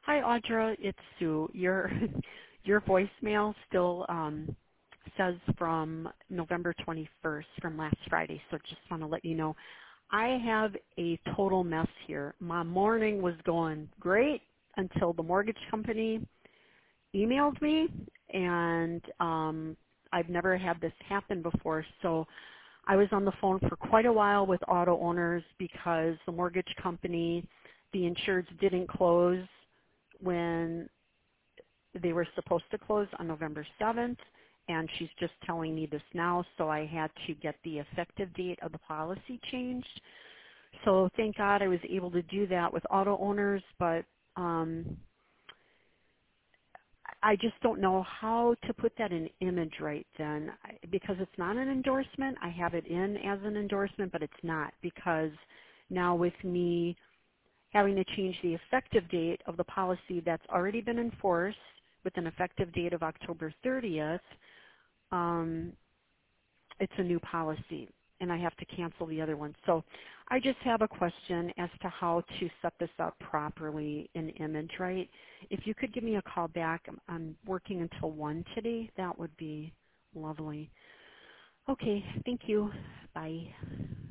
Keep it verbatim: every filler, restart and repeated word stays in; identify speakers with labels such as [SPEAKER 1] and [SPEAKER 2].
[SPEAKER 1] Hi, Audra. It's Sue. Your your voicemail still um, says from November twenty-first, from last Friday. So just want to let you know, I have a total mess here. My morning was going great until the mortgage company emailed me, and um, I've never had this happen before. So I was on the phone for quite a while with auto owners because the mortgage company, the insureds didn't close when they were supposed to close on November seventh, and she's just telling me this now, so I had to get the effective date of the policy changed. So thank God I was able to do that with auto owners, but um, I just don't know how to put that in image right then, I- because it's not an endorsement. I have it in as an endorsement, but it's not, because now with me having to change the effective date of the policy that's already been enforced with an effective date of October thirtieth, um, it's a new policy, and I have to cancel the other one. So I just have a question as to how to set this up properly in image, right? If you could give me a call back, I'm, I'm working until one today, that would be lovely. Okay, thank you. Bye.